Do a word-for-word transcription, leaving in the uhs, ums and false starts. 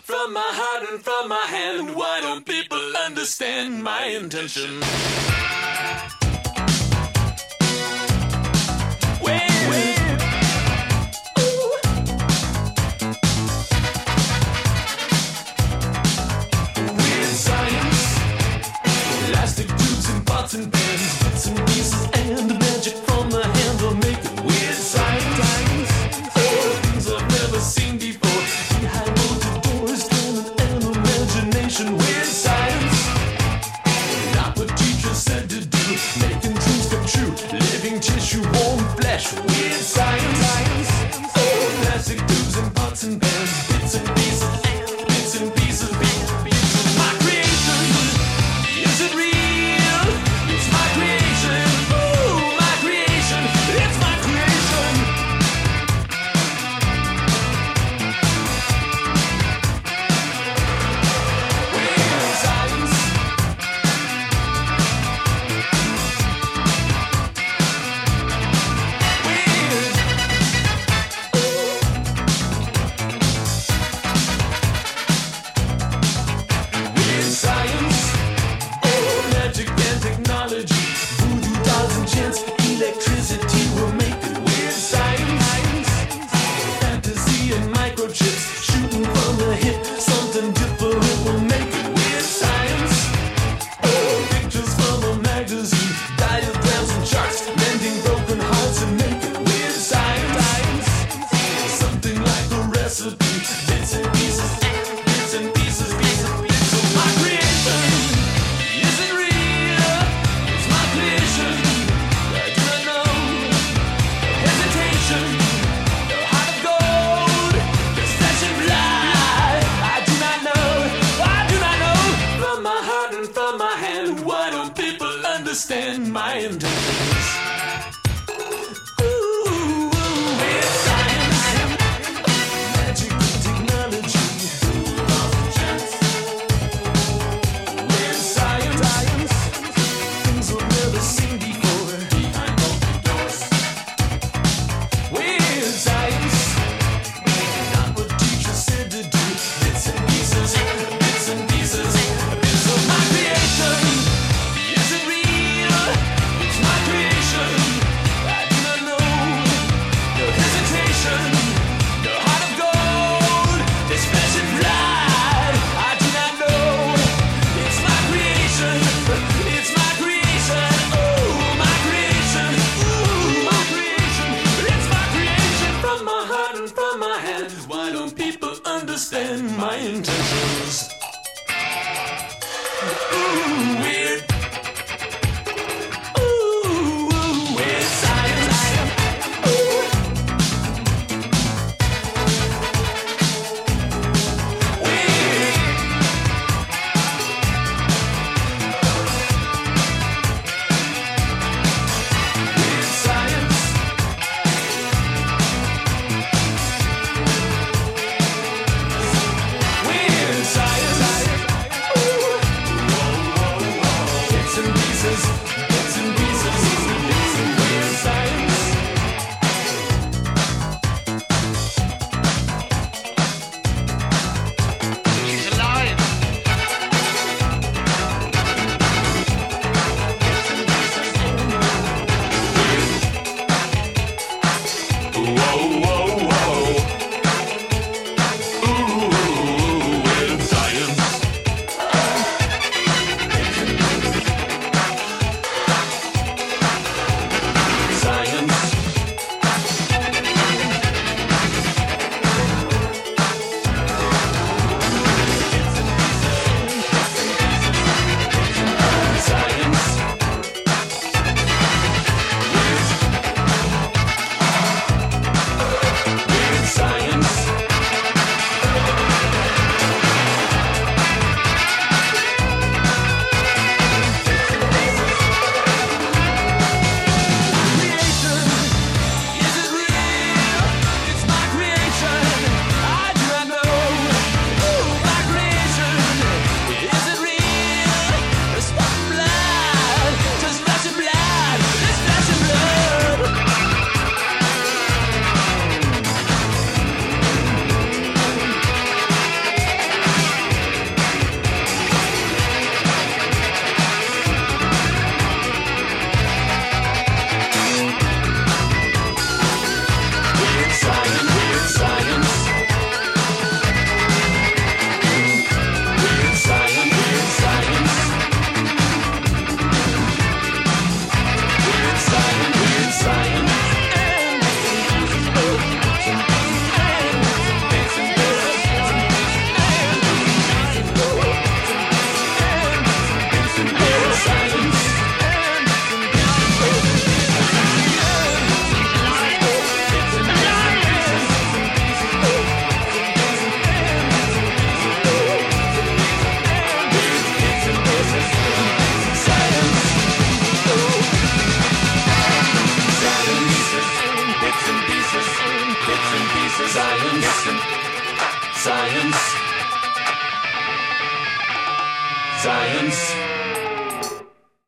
from my heart and from my hand. Why don't people understand my intention? And pens, bits and pieces, and the magic from the handle make it weird science. Oh, things I've never seen before. Behind bolted doors, talent and imagination. Weird science. Not what teachers said to do. Making dreams come true. Living tissue, warm flesh. Weird science. Oh, plastic tubes and pots and pans, bits and pieces, and bits and pieces, bits and pieces. My creation, is it real? Understand my intentions. Ooh, weird science, magic and technology. Weird science, things we've never seen before. Behind open doors. Weird science, not what teachers said to do. Bits and pieces, bits and pieces, bits of my creation. Is it real? It's my creation. I do not know. No hesitation. No heart of gold. This passion fly. I do not know. It's my creation. It's my creation. Oh, my creation. Ooh, my creation. It's my creation. From my heart and from my hand. Why don't people understand my intentions? Ooh, weird. Weird science. Ooh. Science.